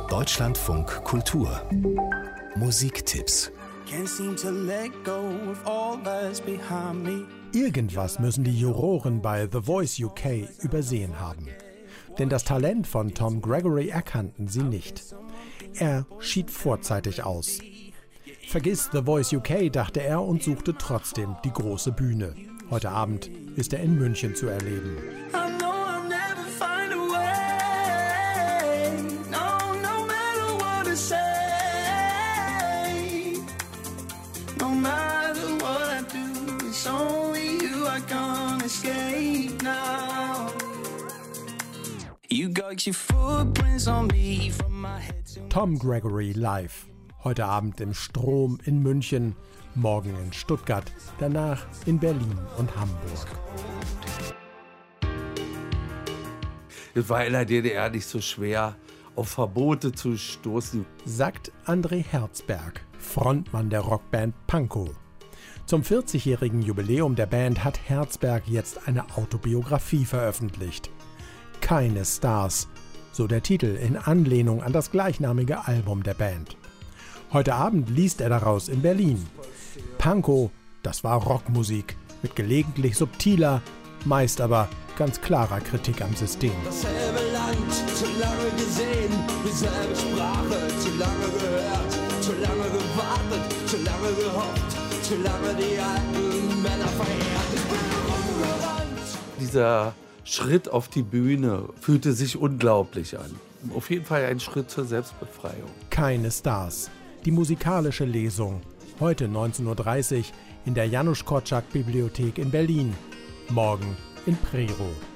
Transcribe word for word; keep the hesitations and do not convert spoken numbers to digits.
Deutschlandfunk Kultur Musiktipps. Irgendwas müssen die Juroren bei The Voice U K übersehen haben. Denn das Talent von Tom Gregory erkannten sie nicht. Er schied vorzeitig aus. Vergiss The Voice U K, dachte er und suchte trotzdem die große Bühne. Heute Abend ist er in München zu erleben. Tom Gregory live. Heute Abend im Strom in München, morgen in Stuttgart, danach in Berlin und Hamburg. Es war in der D D R nicht so schwer, auf Verbote zu stoßen, sagt André Herzberg, Frontmann der Rockband Pankow. Zum vierzigjährigen Jubiläum der Band hat Herzberg jetzt eine Autobiografie veröffentlicht. Keine Stars, so der Titel in Anlehnung an das gleichnamige Album der Band. Heute Abend liest er daraus in Berlin. Pankow, das war Rockmusik, mit gelegentlich subtiler, meist aber ganz klarer Kritik am System. Dasselbe Land, zu lange gesehen, dieselbe Sprache, zu lange gehört, zu lange gewartet, zu lange gehofft, zu lange die alten Männer verehrt. Ich bin rumgerannt. Dieser Schritt auf die Bühne fühlte sich unglaublich an. Auf jeden Fall ein Schritt zur Selbstbefreiung. Keine Stars. Die musikalische Lesung. Heute neunzehn Uhr dreißig in der Janusz Korczak Bibliothek in Berlin. Morgen in Prerow.